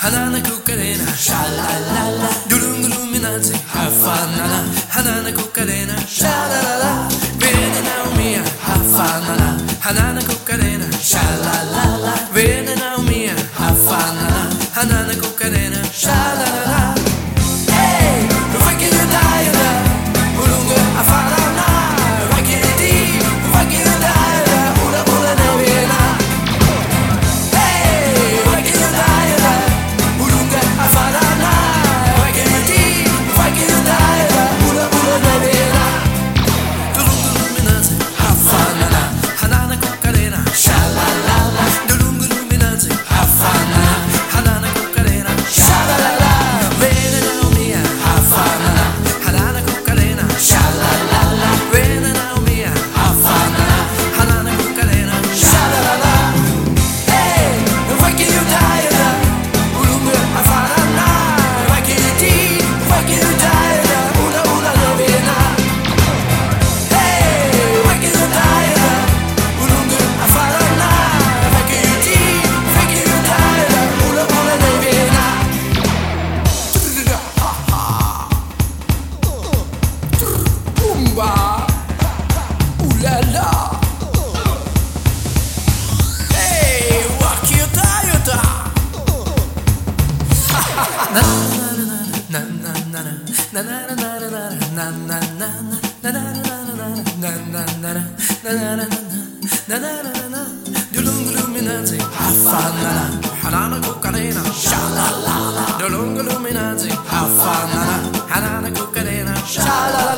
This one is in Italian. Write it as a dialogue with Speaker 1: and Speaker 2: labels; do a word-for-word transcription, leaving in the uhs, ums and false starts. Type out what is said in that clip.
Speaker 1: Hanana Cucarena, sha la la la, Dulunguminati, Hafanana, Hanana Cucarena, sha la la la, Vene Naumia, Hafanana, Hanana Cucarena, sha la la la, Vene Naumia, Hafanana, Hanana Cucarena, sha la la la. Hey, Rocky the Diana, Ulunga Afarana, Rocky the Dee, Rocky the Diana, Ula Ula Naviena. Hey, Rocky the Diana, Ulunga Afarana, Rocky the Dee, Rocky the Diana, Ula Ula Naviena. Dulunguminati, Hafanana, Hanana Cucarena, sha la la la, Dulunguminati, Hafanana, Hanana Cucarena, sha la la la. Vene Naumia, Hafanana, Hanana Cucarena, sha la la la. Vene Naumia, Hafanana, Hanana Cucarena, sha la la la. Hey, Rocky the Diana, Ulunga Afarana, Rocky the Dee, Rocky the Diana, Ula Ula Naviena. Hey, Rocky the Diana, Ulunga Afarana, Rocky the Dee, Rocky the Diana, Ula Ula Naviena. Boomba, ooh la la. Hey, Rocky the Diana. Na na na na na na na na na na na na na na na. Dulunguminati, Hafanana, Hanana Cucarena, sha la la la. Dulunguminati, Hafanana, Hanana Cucarena, sha la la.